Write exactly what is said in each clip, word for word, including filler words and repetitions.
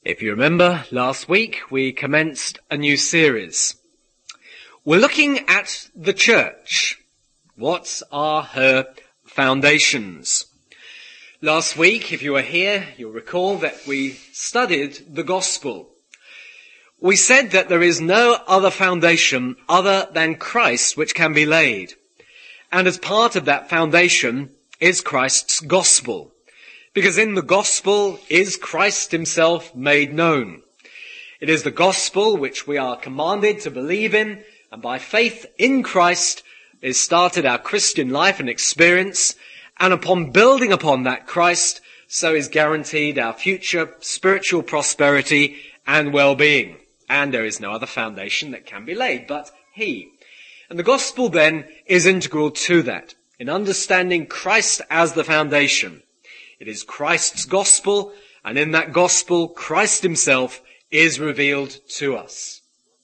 If you remember, last week we commenced a new series. We're looking at the church. What are her foundations? Last week, if you were here, you'll recall that we studied the gospel. We said that there is no other foundation other than Christ which can be laid. And as part of that foundation is Christ's gospel. Because in the gospel is Christ himself made known. It is the gospel which we are commanded to believe in, and by faith in Christ is started our Christian life and experience, and upon building upon that Christ, so is guaranteed our future spiritual prosperity and well-being. And there is no other foundation that can be laid but he. And the gospel then is integral to that, in understanding Christ as the foundation. It is Christ's gospel, and in that gospel, Christ himself is revealed to us.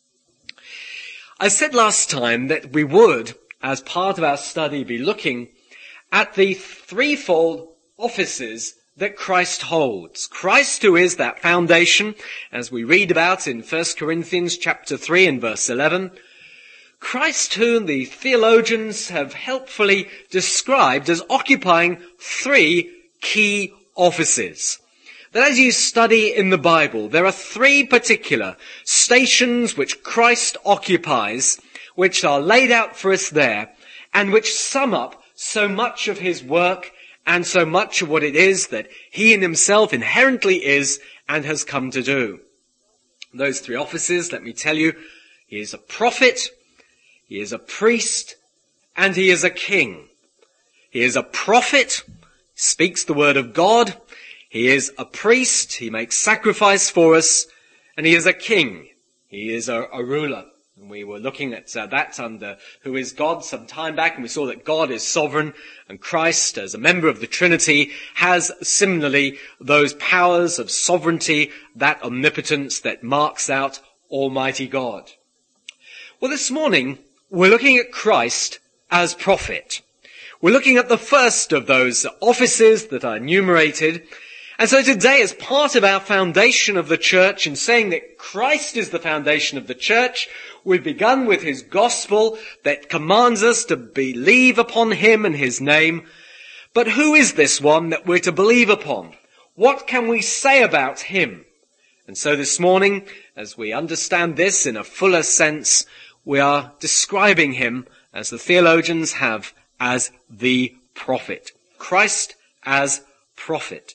I said last time that we would, as part of our study, be looking at the threefold offices that Christ holds. Christ, who is that foundation, as we read about in First Corinthians chapter three and verse eleven. Christ, whom the theologians have helpfully described as occupying three key offices. That as you study in the Bible, there are three particular stations which Christ occupies, which are laid out for us there, and which sum up so much of his work and so much of what it is that he in himself inherently is and has come to do. Those three offices, let me tell you, he is a prophet, he is a priest, and he is a king. He is a prophet, speaks the word of God. He is a priest. He makes sacrifice for us. And he is a king. He is a, a ruler. And we were looking at uh, that under who is God some time back, and we saw that God is sovereign, and Christ, as a member of the Trinity, has similarly those powers of sovereignty, that omnipotence that marks out Almighty God. Well, this morning, we're looking at Christ as prophet. We're looking at the first of those offices that are enumerated. And so today, as part of our foundation of the church, in saying that Christ is the foundation of the church, we've begun with his gospel that commands us to believe upon him and his name. But who is this one that we're to believe upon? What can we say about him? And so this morning, as we understand this in a fuller sense, we are describing him, as the theologians have, as the prophet. Christ as prophet.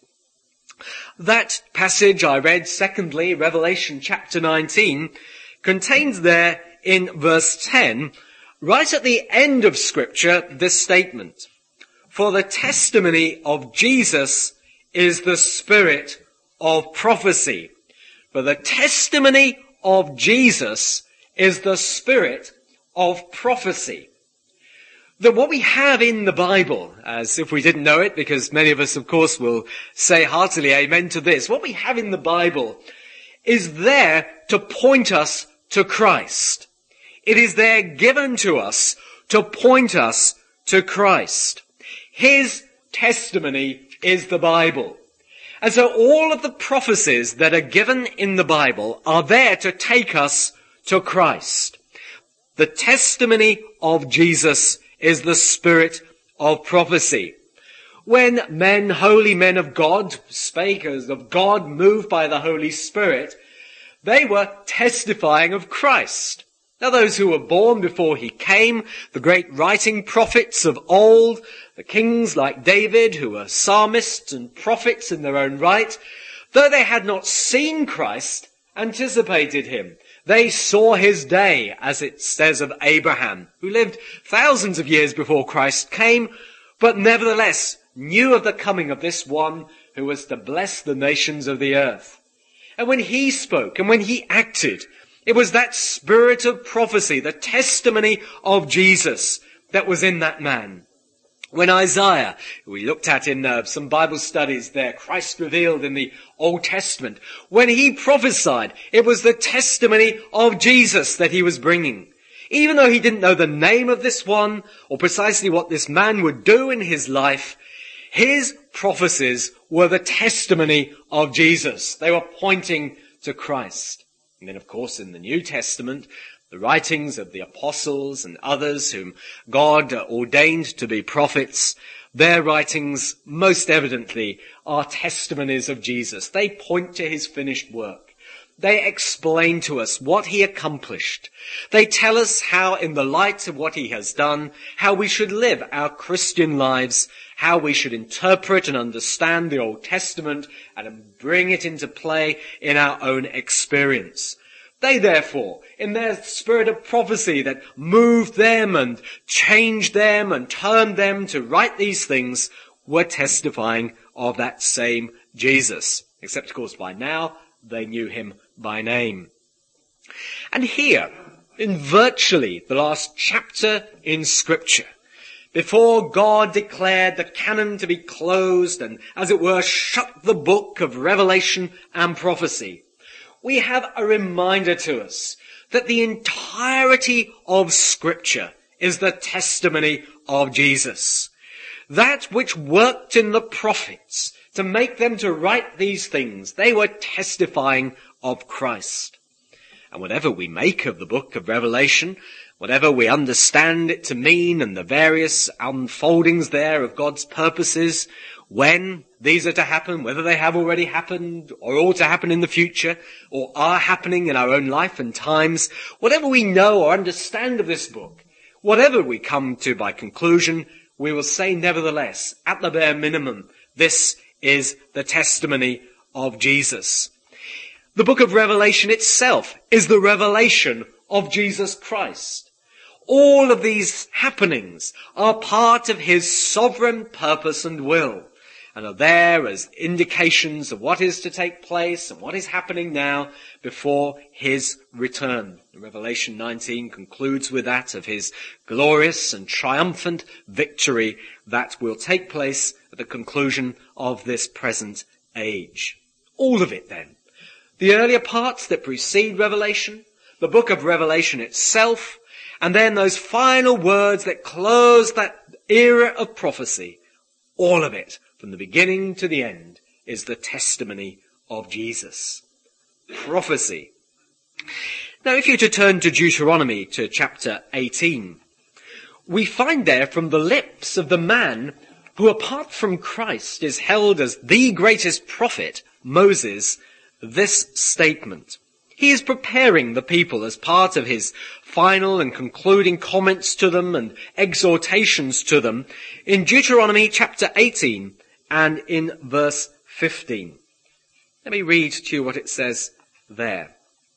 That passage I read, secondly, Revelation chapter nineteen, contains there in verse ten, right at the end of Scripture, this statement. For the testimony of Jesus is the spirit of prophecy. For the testimony of Jesus is the spirit of prophecy. That what we have in the Bible, as if we didn't know it, because many of us, of course, will say heartily amen to this, what we have in the Bible is there to point us to Christ. It is there given to us to point us to Christ. His testimony is the Bible. And so all of the prophecies that are given in the Bible are there to take us to Christ. The testimony of Jesus is the spirit of prophecy. When men, holy men of God, spake as of God, moved by the Holy Spirit, they were testifying of Christ. Now those who were born before he came, the great writing prophets of old, the kings like David, who were psalmists and prophets in their own right, though they had not seen Christ, anticipated him. They saw his day, as it says of Abraham, who lived thousands of years before Christ came, but nevertheless knew of the coming of this one who was to bless the nations of the earth. And when he spoke and when he acted, it was that spirit of prophecy, the testimony of Jesus, that was in that man. When Isaiah, who we looked at in uh, some Bible studies there, Christ revealed in the Old Testament, when he prophesied, it was the testimony of Jesus that he was bringing. Even though he didn't know the name of this one or precisely what this man would do in his life, His prophecies were the testimony of Jesus. They were pointing to Christ. And then, of course, in the New Testament, the writings of the apostles and others whom God ordained to be prophets, their writings most evidently are testimonies of Jesus. They point to his finished work. They explain to us what he accomplished. They tell us how, in the light of what he has done, how we should live our Christian lives, how we should interpret and understand the Old Testament and bring it into play in our own experience. They, therefore, in their spirit of prophecy that moved them and changed them and turned them to write these things, were testifying of that same Jesus. Except, of course, by now, they knew him by name. And here, in virtually the last chapter in Scripture, before God declared the canon to be closed and, as it were, shut the book of Revelation and prophecy, we have a reminder to us that the entirety of Scripture is the testimony of Jesus. That which worked in the prophets to make them to write these things, they were testifying of Christ. And whatever we make of the book of Revelation, whatever we understand it to mean and the various unfoldings there of God's purposes, when these are to happen, whether they have already happened or ought to happen in the future or are happening in our own life and times, whatever we know or understand of this book, whatever we come to by conclusion, we will say nevertheless, at the bare minimum, this is the testimony of Jesus. The book of Revelation itself is the revelation of Jesus Christ. All of these happenings are part of his sovereign purpose and will, and are there as indications of what is to take place and what is happening now before his return. Revelation nineteen concludes with that of his glorious and triumphant victory that will take place at the conclusion of this present age. All of it then. The earlier parts that precede Revelation, the book of Revelation itself, and then those final words that close that era of prophecy, all of it, from the beginning to the end, is the testimony of Jesus. Prophecy. Now, if you were to turn to Deuteronomy, to chapter eighteen, we find there from the lips of the man who, apart from Christ, is held as the greatest prophet, Moses, this statement. He is preparing the people as part of his final and concluding comments to them and exhortations to them in Deuteronomy chapter eighteen and in verse fifteen. Let me read to you what it says there.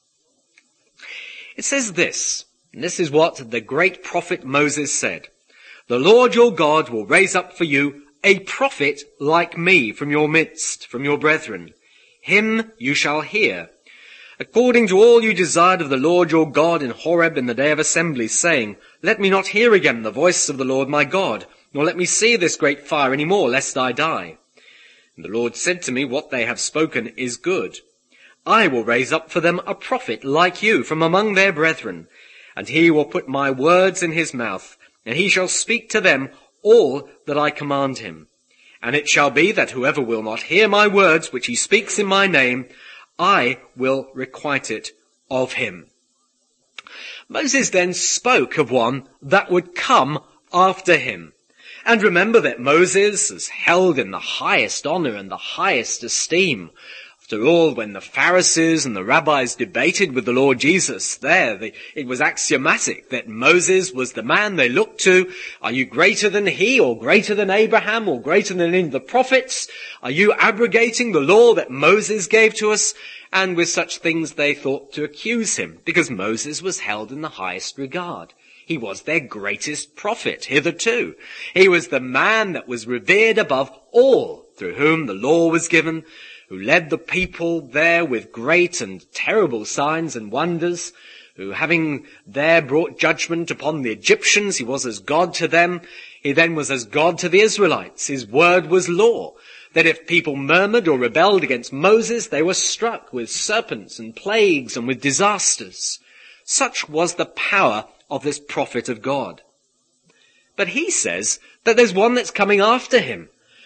It says this, and this is what the great prophet Moses said. The Lord your God will raise up for you a prophet like me from your midst, from your brethren. Him you shall hear, according to all you desired of the Lord your God in Horeb in the day of assembly, saying, Let me not hear again the voice of the Lord my God, nor let me see this great fire any more, lest I die. And the Lord said to me, What they have spoken is good. I will raise up for them a prophet like you from among their brethren, and he will put my words in his mouth, and he shall speak to them all that I command him. And it shall be that whoever will not hear my words, which he speaks in my name, I will requite it of him. Moses then spoke of one that would come after him. And remember that Moses is held in the highest honor and the highest esteem. After all, when the Pharisees and the rabbis debated with the Lord Jesus there, the, it was axiomatic that Moses was the man they looked to. Are you greater than he, or greater than Abraham, or greater than any of the prophets? Are you abrogating the law that Moses gave to us? And with such things they thought to accuse him, because Moses was held in the highest regard. He was their greatest prophet hitherto. He was the man that was revered above all, through whom the law was given, who led the people there with great and terrible signs and wonders, who, having there brought judgment upon the Egyptians, he was as God to them. He then was as God to the Israelites. His word was law, that if people murmured or rebelled against Moses, they were struck with serpents and plagues and with disasters. Such was the power of this prophet of God. But he says that there's one that's coming after him,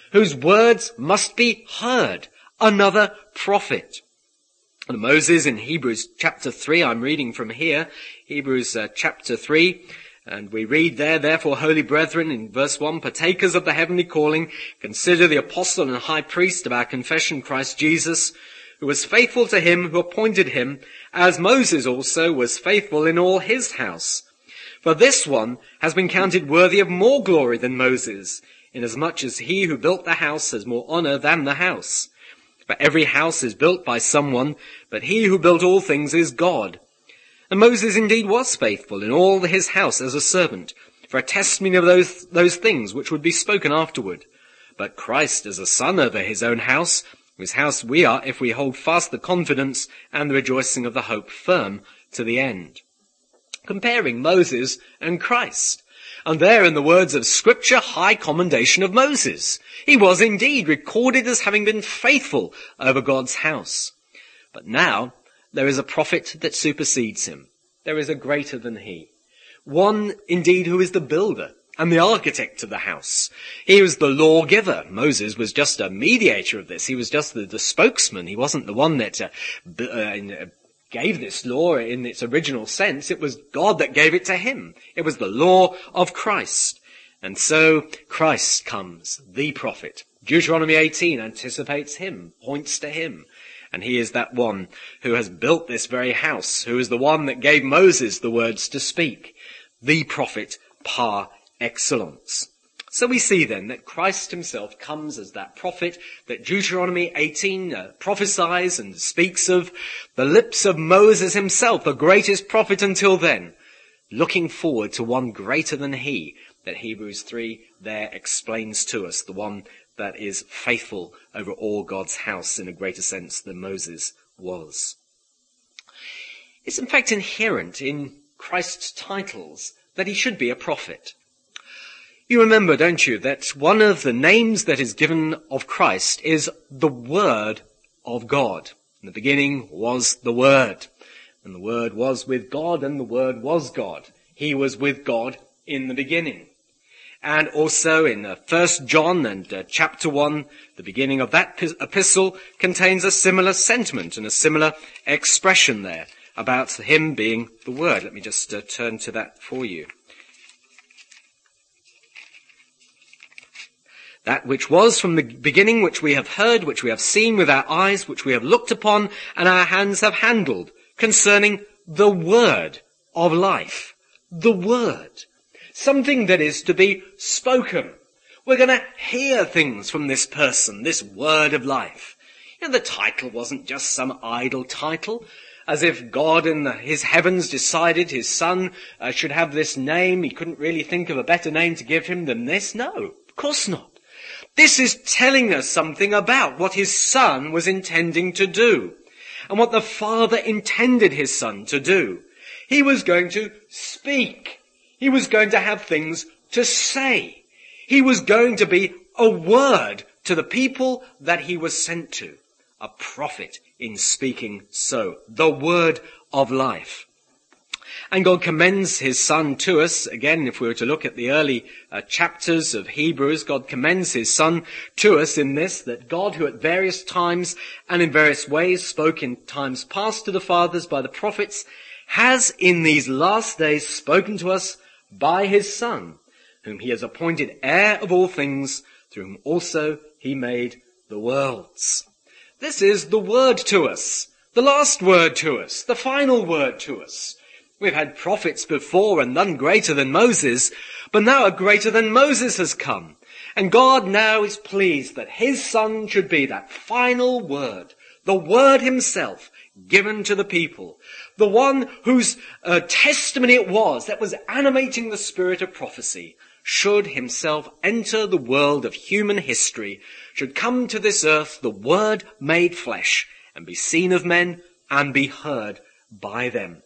whose words must be heard, another prophet. And Moses in Hebrews chapter three, I'm reading from here, Hebrews uh, chapter three, and we read there, therefore, holy brethren, in verse one, partakers of the heavenly calling, consider the apostle and high priest of our confession, Christ Jesus, who was faithful to him who appointed him, as Moses also was faithful in all his house. For this one has been counted worthy of more glory than Moses, inasmuch as he who built the house has more honor than the house. For every house is built by someone, but he who built all things is God. And Moses indeed was faithful in all his house as a servant, for a testimony of those, those things which would be spoken afterward. But Christ as a son over his own house, whose house we are if we hold fast the confidence and the rejoicing of the hope firm to the end. Comparing Moses and Christ. And there in the words of Scripture, high commendation of Moses. He was indeed recorded as having been faithful over God's house. But now there is a prophet that supersedes him. There is a greater than he. One indeed who is the builder and the architect of the house. He was the lawgiver. Moses was just a mediator of this. He was just the, the spokesman. He wasn't the one that uh, b- uh, gave this law in its original sense. It was God that gave it to him. It was the law of Christ. And so Christ comes, the prophet. Deuteronomy eighteen anticipates him, points to him. And he is that one who has built this very house, who is the one that gave Moses the words to speak. The prophet par excellence. So we see then that Christ himself comes as that prophet that Deuteronomy eighteen uh, prophesies and speaks of, the lips of Moses himself, the greatest prophet until then, looking forward to one greater than he, that Hebrews three there explains to us, the one that is faithful over all God's house in a greater sense than Moses was. It's in fact inherent in Christ's titles that he should be a prophet. You remember, don't you, that one of the names that is given of Christ is the Word of God. In the beginning was the Word, and the Word was with God, and the Word was God. He was with God in the beginning. And also in uh, First John and uh, chapter one, the beginning of that p- epistle contains a similar sentiment and a similar expression there about him being the Word. Let me just uh, turn to that for you. That which was from the beginning, which we have heard, which we have seen with our eyes, which we have looked upon, and our hands have handled, concerning the word of life. The word. Something that is to be spoken. We're going to hear things from this person, this word of life. You know, the title wasn't just some idle title, as if God in the, his heavens decided his son uh, should have this name. He couldn't really think of a better name to give him than this. No, of course not. This is telling us something about what his son was intending to do and what the Father intended his son to do. He was going to speak. He was going to have things to say. He was going to be a word to the people that he was sent to. A prophet in speaking so. The word of life. And God commends his son to us. Again, if we were to look at the early uh, chapters of Hebrews, God commends his son to us in this, that God, who at various times and in various ways spoke in times past to the fathers by the prophets, has in these last days spoken to us by his Son, whom he has appointed heir of all things, through whom also he made the worlds. This is the word to us, the last word to us, the final word to us. We've had prophets before and none greater than Moses, but now a greater than Moses has come. And God now is pleased that his Son should be that final word, the word himself given to the people, the one whose uh, testimony it was that was animating the spirit of prophecy, should himself enter the world of human history, should come to this earth, the Word made flesh, and be seen of men and be heard by them.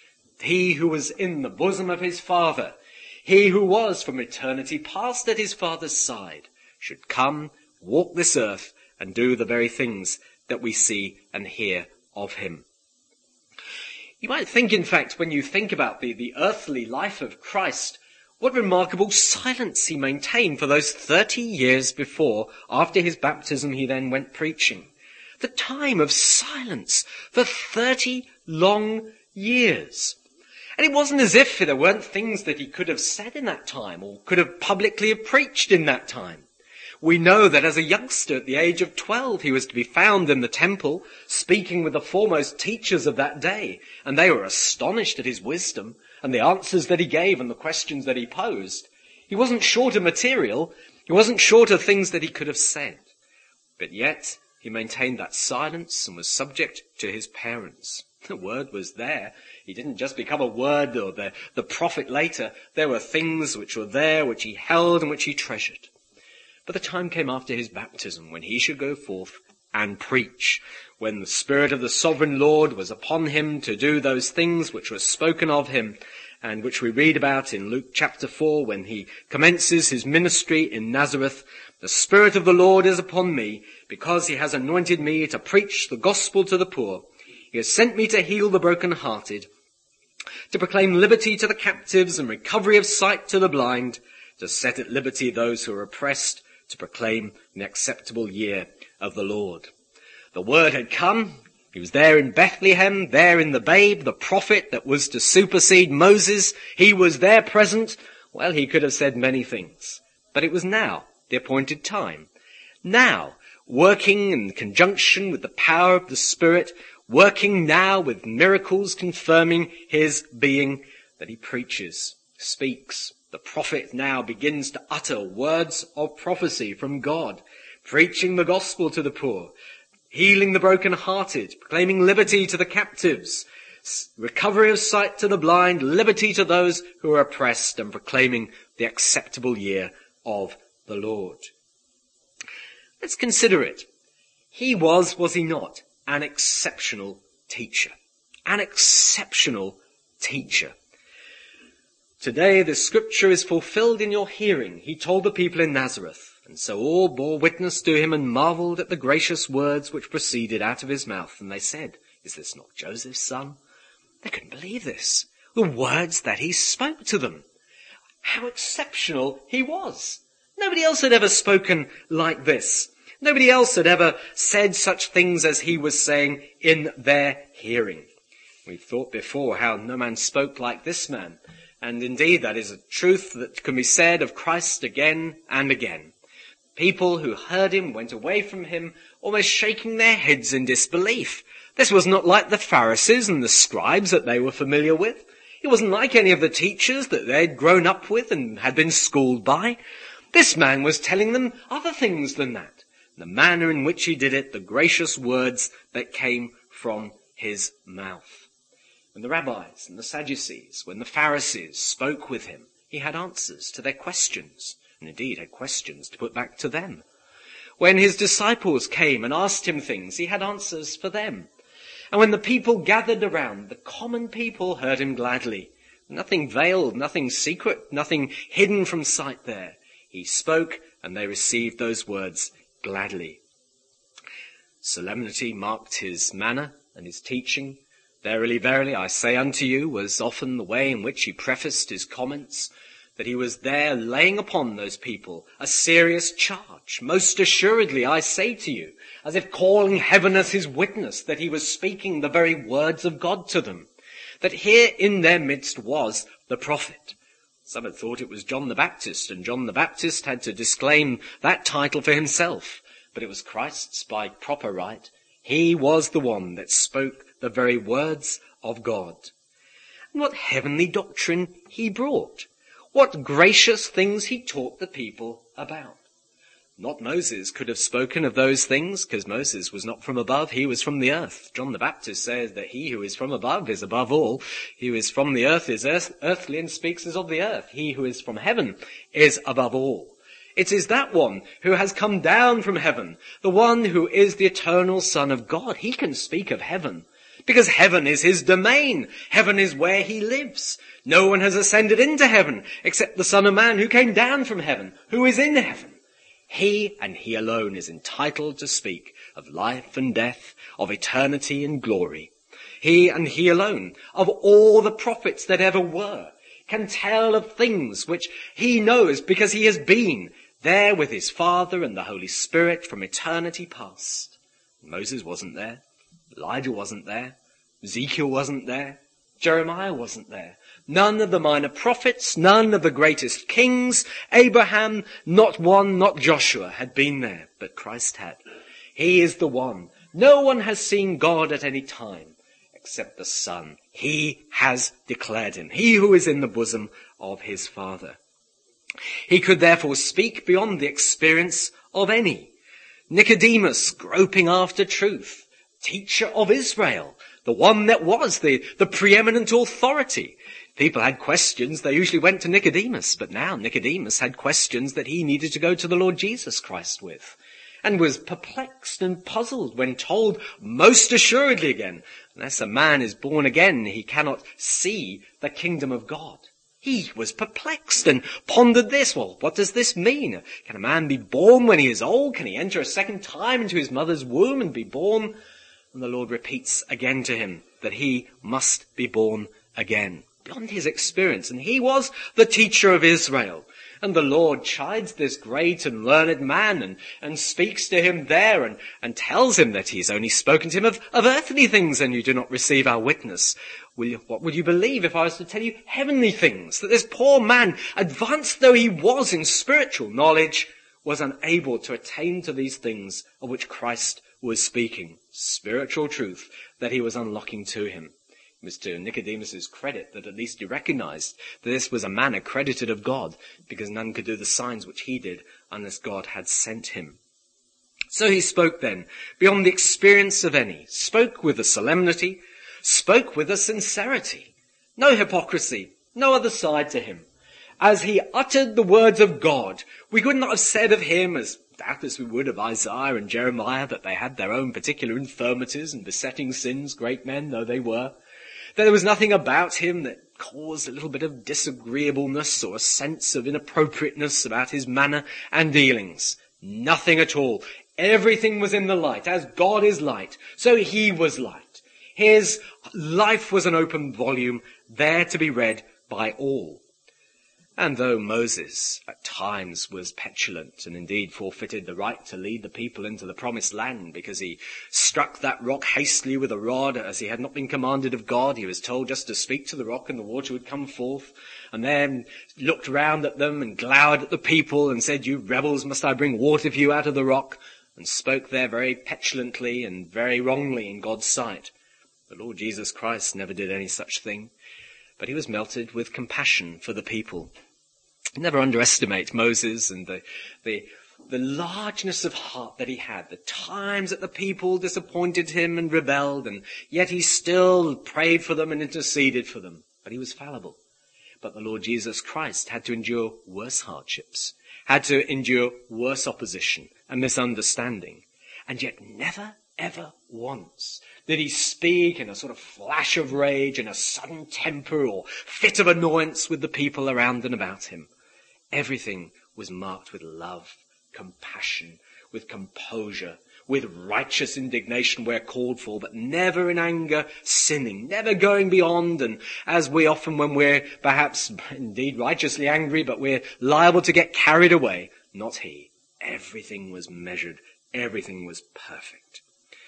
He who was in the bosom of his Father, he who was from eternity past at his Father's side, should come, walk this earth, and do the very things that we see and hear of him. You might think, in fact, when you think about the, the earthly life of Christ, What remarkable silence he maintained for those thirty years before, after his baptism he then went preaching. The time of silence for thirty long years. And it wasn't as if there weren't things that he could have said in that time or could have publicly have preached in that time. We know that as a youngster at the age of twelve, he was to be found in the temple speaking with the foremost teachers of that day, and they were astonished at his wisdom and the answers that he gave and the questions that he posed. He wasn't short of material. He wasn't short of things that he could have said. But yet he maintained that silence and was subject to his parents. The word was there. He didn't just become a word or the, the prophet later. There were things which were there, which he held and which he treasured. But the time came after his baptism when he should go forth and preach, when the Spirit of the Sovereign Lord was upon him to do those things which were spoken of him and which we read about in Luke chapter four when he commences his ministry in Nazareth. The Spirit of the Lord is upon me because he has anointed me to preach the gospel to the poor. He has sent me to heal the brokenhearted, to proclaim liberty to the captives and recovery of sight to the blind, to set at liberty those who are oppressed, to proclaim an acceptable year of the Lord. The word had come. He was there in Bethlehem, there in the babe, the prophet that was to supersede Moses. He was there present. Well, he could have said many things, but it was now the appointed time. Now, working in conjunction with the power of the Spirit, working now with miracles confirming his being, that he preaches, speaks. The prophet now begins to utter words of prophecy from God, preaching the gospel to the poor, healing the brokenhearted, proclaiming liberty to the captives, recovery of sight to the blind, liberty to those who are oppressed, and proclaiming the acceptable year of the Lord. Let's consider it. He was, was he not, an exceptional teacher? An exceptional teacher. Today the scripture is fulfilled in your hearing, he told the people in Nazareth. And so all bore witness to him and marveled at the gracious words which proceeded out of his mouth. And they said, is this not Joseph's son? They couldn't believe this. The words that he spoke to them. How exceptional he was. Nobody else had ever spoken like this. Nobody else had ever said such things as he was saying in their hearing. We've thought before how no man spoke like this man. And indeed, that is a truth that can be said of Christ again and again. People who heard him went away from him, almost shaking their heads in disbelief. This was not like the Pharisees and the scribes that they were familiar with. It wasn't like any of the teachers that they'd grown up with and had been schooled by. This man was telling them other things than that. The manner in which he did it, the gracious words that came from his mouth. When the rabbis and the Sadducees, when the Pharisees spoke with him, he had answers to their questions, and indeed had questions to put back to them. When his disciples came and asked him things, he had answers for them. And when the people gathered around, the common people heard him gladly. Nothing veiled, nothing secret, nothing hidden from sight there. He spoke, and they received those words gladly. Solemnity marked his manner and his teaching. Verily, verily, I say unto you, was often the way in which he prefaced his comments, that he was there laying upon those people a serious charge. Most assuredly, I say to you, as if calling heaven as his witness, that he was speaking the very words of God to them, that here in their midst was the prophet. Some had thought it was John the Baptist, and John the Baptist had to disclaim that title for himself, but it was Christ's by proper right. He was the one that spoke the very words of God. And what heavenly doctrine he brought. What gracious things he taught the people about. Not Moses could have spoken of those things, because Moses was not from above, he was from the earth. John the Baptist says that he who is from above is above all. He who is from the earth is earth, earthly and speaks as of the earth. He who is from heaven is above all. It is that one who has come down from heaven, the one who is the eternal Son of God. He can speak of heaven, because heaven is his domain. Heaven is where he lives. No one has ascended into heaven except the Son of Man who came down from heaven, who is in heaven. He and he alone is entitled to speak of life and death, of eternity and glory. He and he alone, of all the prophets that ever were, can tell of things which he knows because he has been there with his Father and the Holy Spirit from eternity past. Moses wasn't there. Elijah wasn't there. Ezekiel wasn't there. Jeremiah wasn't there. None of the minor prophets, none of the greatest kings, Abraham, not one, not Joshua had been there, but Christ had. He is the one. No one has seen God at any time except the Son. He has declared him, he who is in the bosom of his Father. He could therefore speak beyond the experience of any. Nicodemus, groping after truth, teacher of Israel, the one that was the, the preeminent authority. People had questions, they usually went to Nicodemus, but now Nicodemus had questions that he needed to go to the Lord Jesus Christ with, and was perplexed and puzzled when told most assuredly again, unless a man is born again, he cannot see the kingdom of God. He was perplexed and pondered this. Well, what does this mean? Can a man be born when he is old? Can he enter a second time into his mother's womb and be born? And the Lord repeats again to him that he must be born again, beyond his experience. And he was the teacher of Israel. And the Lord chides this great and learned man and, and speaks to him there and, and tells him that he's only spoken to him of, of earthly things, and you do not receive our witness. Will you, what would you believe if I was to tell you heavenly things? That this poor man, advanced though he was in spiritual knowledge, was unable to attain to these things of which Christ was speaking. Spiritual truth that he was unlocking to him. It was to Nicodemus's credit that at least he recognized that this was a man accredited of God, because none could do the signs which he did unless God had sent him. So he spoke then, beyond the experience of any, spoke with a solemnity, spoke with a sincerity. No hypocrisy, no other side to him. As he uttered the words of God, we could not have said of him, as doubtless we would of Isaiah and Jeremiah, that they had their own particular infirmities and besetting sins, great men though they were. That there was nothing about him that caused a little bit of disagreeableness or a sense of inappropriateness about his manner and dealings. Nothing at all. Everything was in the light. As God is light, so he was light. His life was an open volume, there to be read by all. And though Moses at times was petulant and indeed forfeited the right to lead the people into the promised land because he struck that rock hastily with a rod as he had not been commanded of God, he was told just to speak to the rock and the water would come forth, and then looked round at them and glowered at the people and said, "You rebels, must I bring water for you out of the rock?" and spoke there very petulantly and very wrongly in God's sight. The Lord Jesus Christ never did any such thing, but he was melted with compassion for the people. Never underestimate Moses and the, the, the largeness of heart that he had, the times that the people disappointed him and rebelled, and yet he still prayed for them and interceded for them. But he was fallible. But the Lord Jesus Christ had to endure worse hardships, had to endure worse opposition and misunderstanding, and yet never, ever once did he speak in a sort of flash of rage, in a sudden temper or fit of annoyance with the people around and about him. Everything was marked with love, compassion, with composure, with righteous indignation where called for, but never in anger, sinning, never going beyond. And as we often, when we're perhaps indeed righteously angry, but we're liable to get carried away, not he. Everything was measured. Everything was perfect.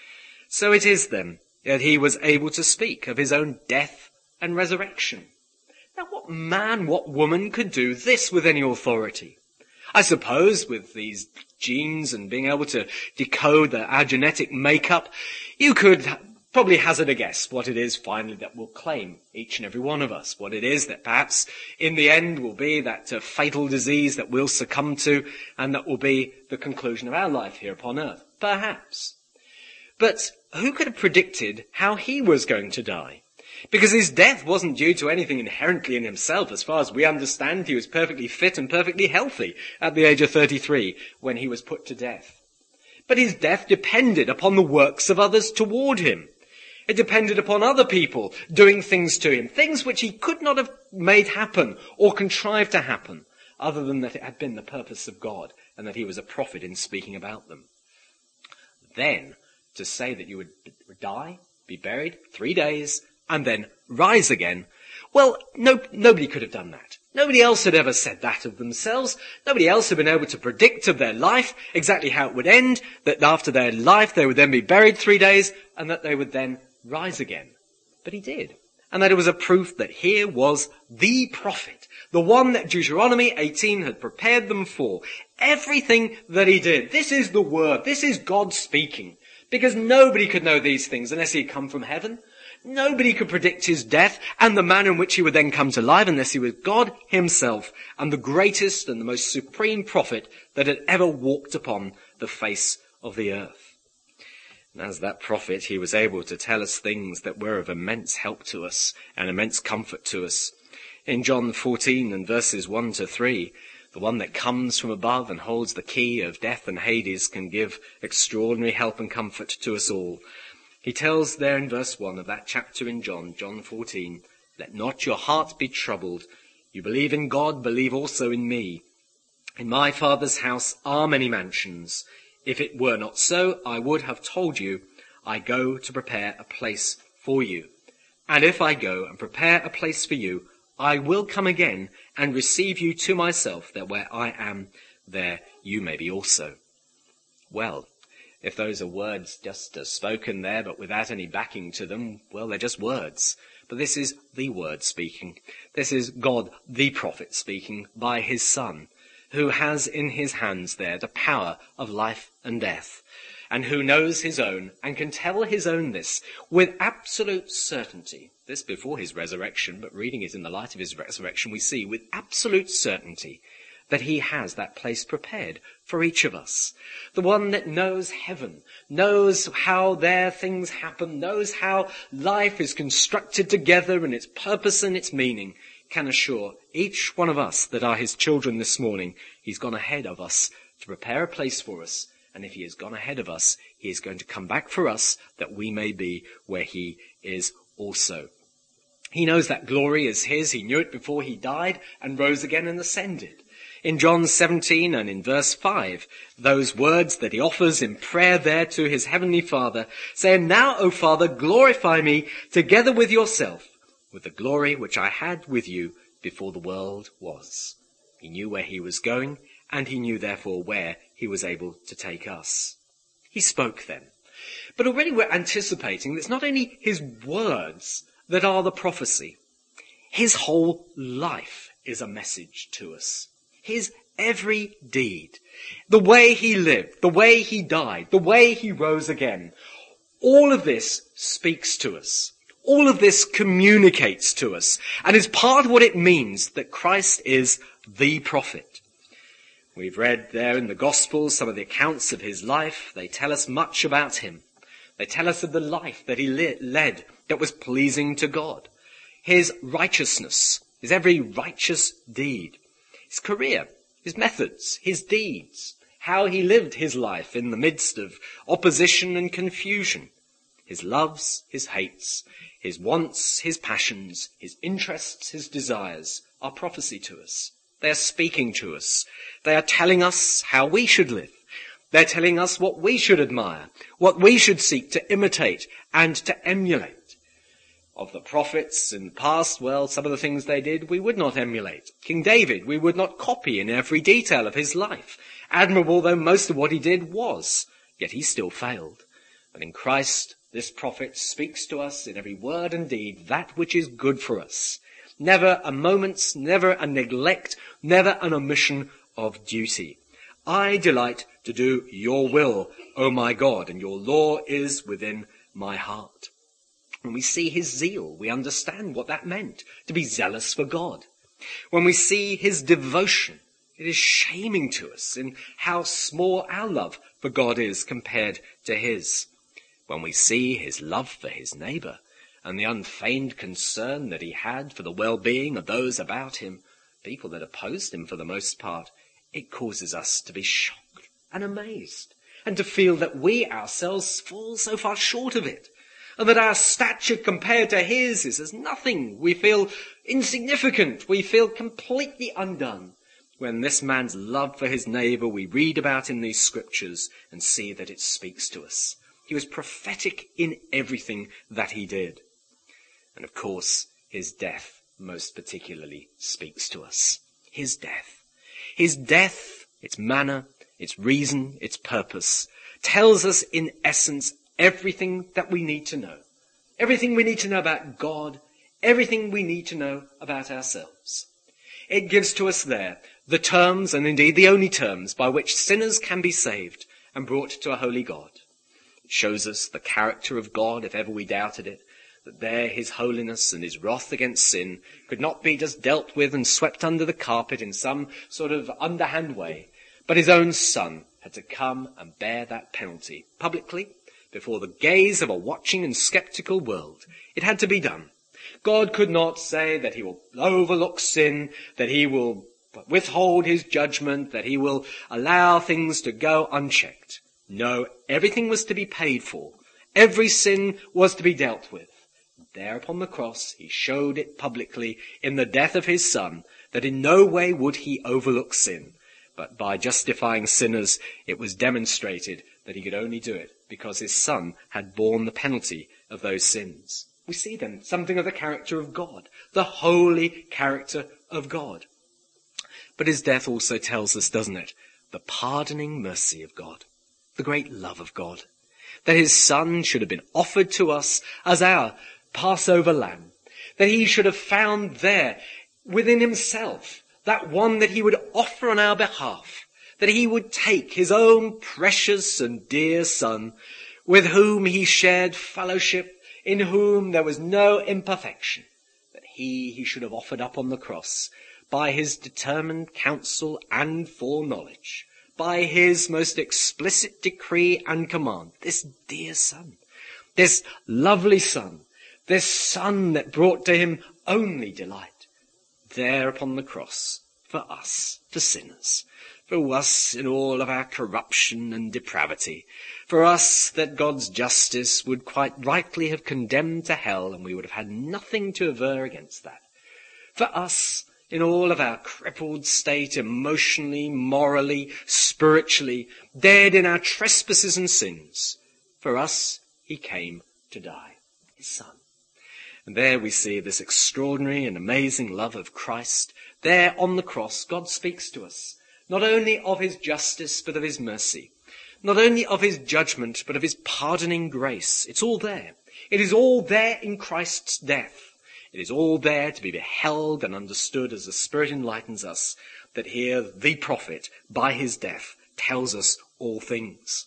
So it is then that he was able to speak of his own death and resurrection. Now, what man, what woman could do this with any authority? I suppose with these genes and being able to decode the, our genetic makeup, you could probably hazard a guess what it is finally that will claim each and every one of us, what it is that perhaps in the end will be that uh, fatal disease that we'll succumb to, and that will be the conclusion of our life here upon earth. Perhaps. But who could have predicted how he was going to die? Because his death wasn't due to anything inherently in himself. As far as we understand, he was perfectly fit and perfectly healthy at the age of thirty-three when he was put to death. But his death depended upon the works of others toward him. It depended upon other people doing things to him, things which he could not have made happen or contrived to happen, other than that it had been the purpose of God and that he was a prophet in speaking about them. Then, to say that you would die, be buried, three days, and then rise again, Well, no, nobody could have done that. Nobody else had ever said that of themselves. Nobody else had been able to predict of their life exactly how it would end, that after their life they would then be buried three days and that they would then rise again. But he did. And that it was a proof that here was the prophet, the one that Deuteronomy eighteen had prepared them for. Everything that he did. This is the word. This is God speaking. Because nobody could know these things unless he had come from heaven. Nobody could predict his death and the manner in which he would then come to life unless he was God himself and the greatest and the most supreme prophet that had ever walked upon the face of the earth. And as that prophet, he was able to tell us things that were of immense help to us and immense comfort to us. In John fourteen and verses one to three, the one that comes from above and holds the key of death and Hades can give extraordinary help and comfort to us all. He tells there in verse one of that chapter in John, John fourteen, "Let not your heart be troubled. You believe in God, believe also in me. In my Father's house are many mansions. If it were not so, I would have told you, I go to prepare a place for you. And if I go and prepare a place for you, I will come again and receive you to myself, that where I am, there you may be also." Well, if those are words just uh, spoken there, but without any backing to them, well, they're just words. But this is the word speaking. This is God, the prophet, speaking by his Son, who has in his hands there the power of life and death, and who knows his own and can tell his own this with absolute certainty. This before his resurrection, but reading it in the light of his resurrection, we see with absolute certainty that he has that place prepared for each of us. The one that knows heaven, knows how there things happen, knows how life is constructed together and its purpose and its meaning, can assure each one of us that are his children this morning, he's gone ahead of us to prepare a place for us. And if he has gone ahead of us, he is going to come back for us that we may be where he is also. He knows that glory is his. He knew it before he died and rose again and ascended. In John seventeen and in verse five, those words that he offers in prayer there to his heavenly Father, saying, "Now, O Father, glorify me together with yourself, with the glory which I had with you before the world was." He knew where he was going, and he knew therefore where he was able to take us. He spoke then. But already we're anticipating that it's not only his words that are the prophecy. His whole life is a message to us. His every deed, the way he lived, the way he died, the way he rose again, all of this speaks to us. All of this communicates to us and is part of what it means that Christ is the prophet. We've read there in the Gospels some of the accounts of his life. They tell us much about him. They tell us of the life that he led that was pleasing to God. His righteousness, his every righteous deed. His career, his methods, his deeds. How he lived his life in the midst of opposition and confusion. His loves, his hates, his wants, his passions, his interests, his desires are prophecy to us. They are speaking to us. They are telling us how we should live. They're telling us what we should admire, what we should seek to imitate and to emulate. Of the prophets in the past, well, some of the things they did we would not emulate. King David, we would not copy in every detail of his life. Admirable though most of what he did was, yet he still failed. But in Christ, this prophet speaks to us in every word and deed that which is good for us. Never a moment's, never a neglect, never an omission of duty. I delight to do your will, O my God, and your law is within my heart. When we see his zeal, we understand what that meant, to be zealous for God. When we see his devotion, it is shaming to us in how small our love for God is compared to his. When we see his love for his neighbour and the unfeigned concern that he had for the well-being of those about him, people that opposed him for the most part, it causes us to be shocked and amazed and to feel that we ourselves fall so far short of it. And that our stature compared to his is as nothing. We feel insignificant. We feel completely undone. When this man's love for his neighbour we read about in these scriptures and see that it speaks to us. He was prophetic in everything that he did. And of course, his death most particularly speaks to us. His death. His death, its manner, its reason, its purpose, tells us in essence everything that we need to know. Everything we need to know about God, everything we need to know about ourselves. It gives to us there the terms, and indeed the only terms, by which sinners can be saved and brought to a holy God. It shows us the character of God, if ever we doubted it, that there his holiness and his wrath against sin could not be just dealt with and swept under the carpet in some sort of underhand way, but his own Son had to come and bear that penalty publicly before the gaze of a watching and sceptical world. It had to be done. God could not say that he will overlook sin, that he will withhold his judgment, that he will allow things to go unchecked. No, everything was to be paid for. Every sin was to be dealt with. There upon the cross, he showed it publicly in the death of his Son, that in no way would he overlook sin. But by justifying sinners, it was demonstrated that he could only do it because his Son had borne the penalty of those sins. We see then something of the character of God, the holy character of God. But his death also tells us, doesn't it, the pardoning mercy of God, the great love of God, that his Son should have been offered to us as our Passover lamb, that he should have found there within himself that one that he would offer on our behalf, that he would take his own precious and dear Son, with whom he shared fellowship, in whom there was no imperfection, that he he should have offered up on the cross by his determined counsel and foreknowledge, by his most explicit decree and command, this dear Son, this lovely Son, this Son that brought to him only delight, there upon the cross, for us, for sinners, for us in all of our corruption and depravity, for us that God's justice would quite rightly have condemned to hell, and we would have had nothing to aver against that. For us, in all of our crippled state, emotionally, morally, spiritually, dead in our trespasses and sins, for us he came to die, his Son. And there we see this extraordinary and amazing love of Christ. There on the cross, God speaks to us, not only of his justice, but of his mercy. Not only of his judgment, but of his pardoning grace. It's all there. It is all there in Christ's death. It is all there to be beheld and understood as the Spirit enlightens us, that here the prophet, by his death, tells us all things.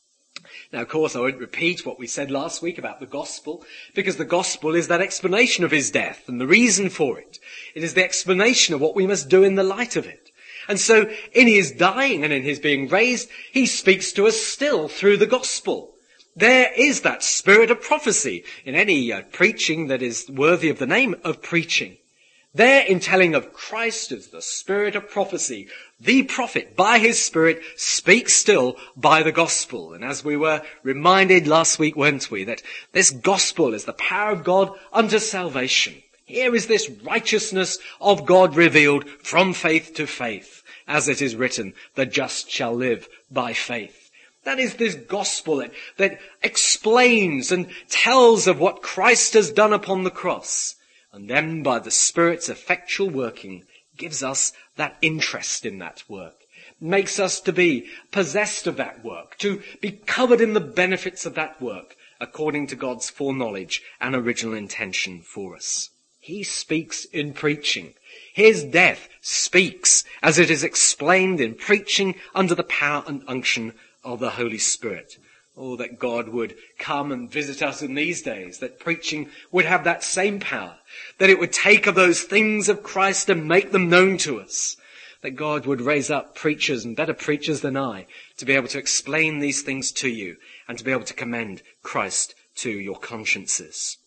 Now, of course, I won't repeat what we said last week about the gospel, because the gospel is that explanation of his death and the reason for it. It is the explanation of what we must do in the light of it. And so, in his dying and in his being raised, he speaks to us still through the gospel. There is that spirit of prophecy in any uh, preaching that is worthy of the name of preaching. There, in telling of Christ as the spirit of prophecy, the prophet, by his Spirit, speaks still by the gospel. And as we were reminded last week, weren't we, that this gospel is the power of God unto salvation. Here is this righteousness of God revealed from faith to faith. As it is written, the just shall live by faith. That is this gospel that, that explains and tells of what Christ has done upon the cross. And then by the Spirit's effectual working, gives us that interest in that work, makes us to be possessed of that work, to be covered in the benefits of that work, according to God's foreknowledge and original intention for us. He speaks in preaching. His death speaks as it is explained in preaching under the power and unction of the Holy Spirit. Oh, that God would come and visit us in these days, that preaching would have that same power, that it would take of those things of Christ and make them known to us, that God would raise up preachers and better preachers than I to be able to explain these things to you and to be able to commend Christ to your consciences.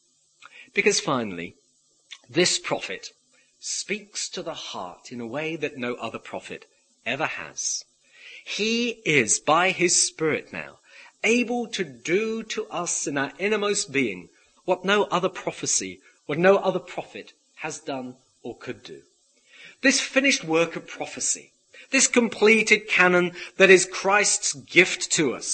Because finally, this prophet speaks to the heart in a way that no other prophet ever has. He is, by his Spirit now, able to do to us in our innermost being what no other prophecy, what no other prophet has done or could do. This finished work of prophecy, this completed canon that is Christ's gift to us,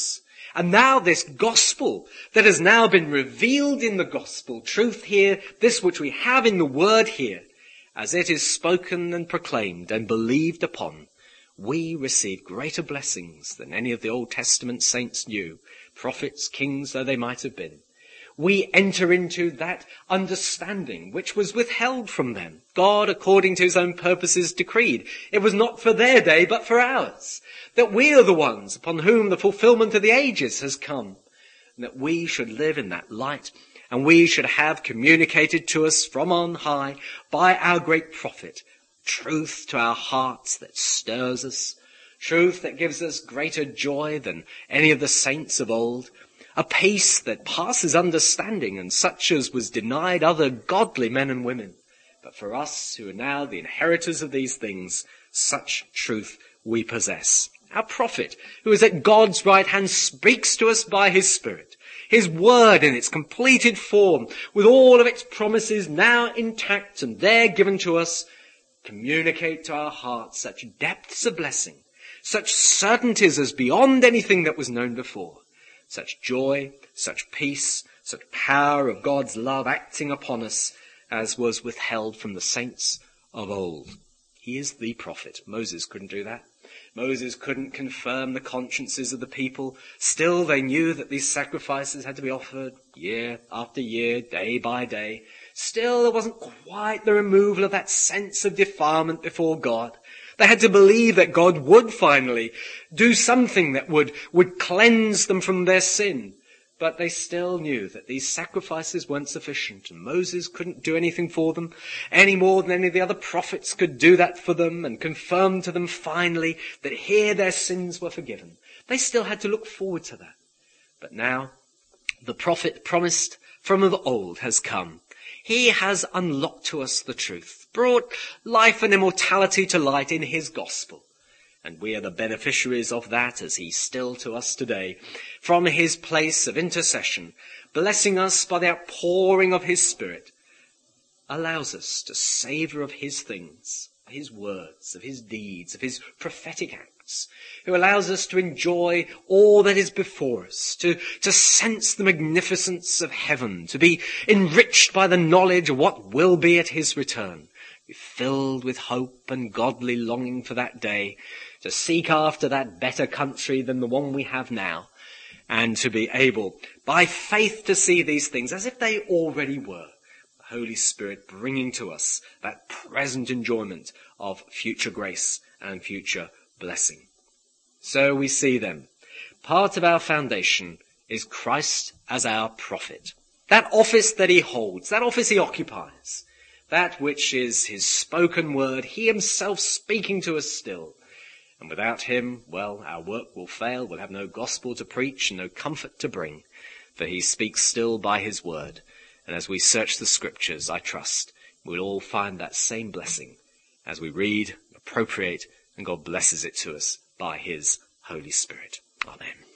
And now this gospel that has now been revealed in the gospel, truth here, this which we have in the word here, as it is spoken and proclaimed and believed upon, we receive greater blessings than any of the Old Testament saints knew, prophets, kings though they might have been. We enter into that understanding which was withheld from them. God, according to his own purposes, decreed. It was not for their day, but for ours. That we are the ones upon whom the fulfillment of the ages has come. And that we should live in that light, and we should have communicated to us from on high by our great prophet, truth to our hearts that stirs us, truth that gives us greater joy than any of the saints of old, a peace that passes understanding and such as was denied other godly men and women. But for us who are now the inheritors of these things, such truth we possess. Our prophet, who is at God's right hand, speaks to us by his Spirit. His word in its completed form, with all of its promises now intact and there given to us, communicate to our hearts such depths of blessing, such certainties as beyond anything that was known before. Such joy, such peace, such power of God's love acting upon us as was withheld from the saints of old. He is the prophet. Moses couldn't do that. Moses couldn't confirm the consciences of the people. Still, they knew that these sacrifices had to be offered year after year, day by day. Still, there wasn't quite the removal of that sense of defilement before God. They had to believe that God would finally do something that would, would cleanse them from their sin. But they still knew that these sacrifices weren't sufficient, and Moses couldn't do anything for them any more than any of the other prophets could do that for them and confirm to them finally that here their sins were forgiven. They still had to look forward to that. But now the prophet promised from of old has come. He has unlocked to us the truth, brought life and immortality to light in his gospel. And we are the beneficiaries of that as he still to us today, from his place of intercession, blessing us by the outpouring of his Spirit, allows us to savour of his things, of his words, of his deeds, of his prophetic acts, who allows us to enjoy all that is before us, to, to sense the magnificence of heaven, to be enriched by the knowledge of what will be at his return, be filled with hope and godly longing for that day, to seek after that better country than the one we have now, and to be able, by faith, to see these things as if they already were. The Holy Spirit bringing to us that present enjoyment of future grace and future blessing. So we see then, part of our foundation is Christ as our prophet. That office that he holds, that office he occupies, that which is his spoken word, he himself speaking to us still. And without him, well, our work will fail. We'll have no gospel to preach and no comfort to bring. For he speaks still by his word. And as we search the scriptures, I trust we'll all find that same blessing as we read, appropriate, and God blesses it to us by his Holy Spirit. Amen.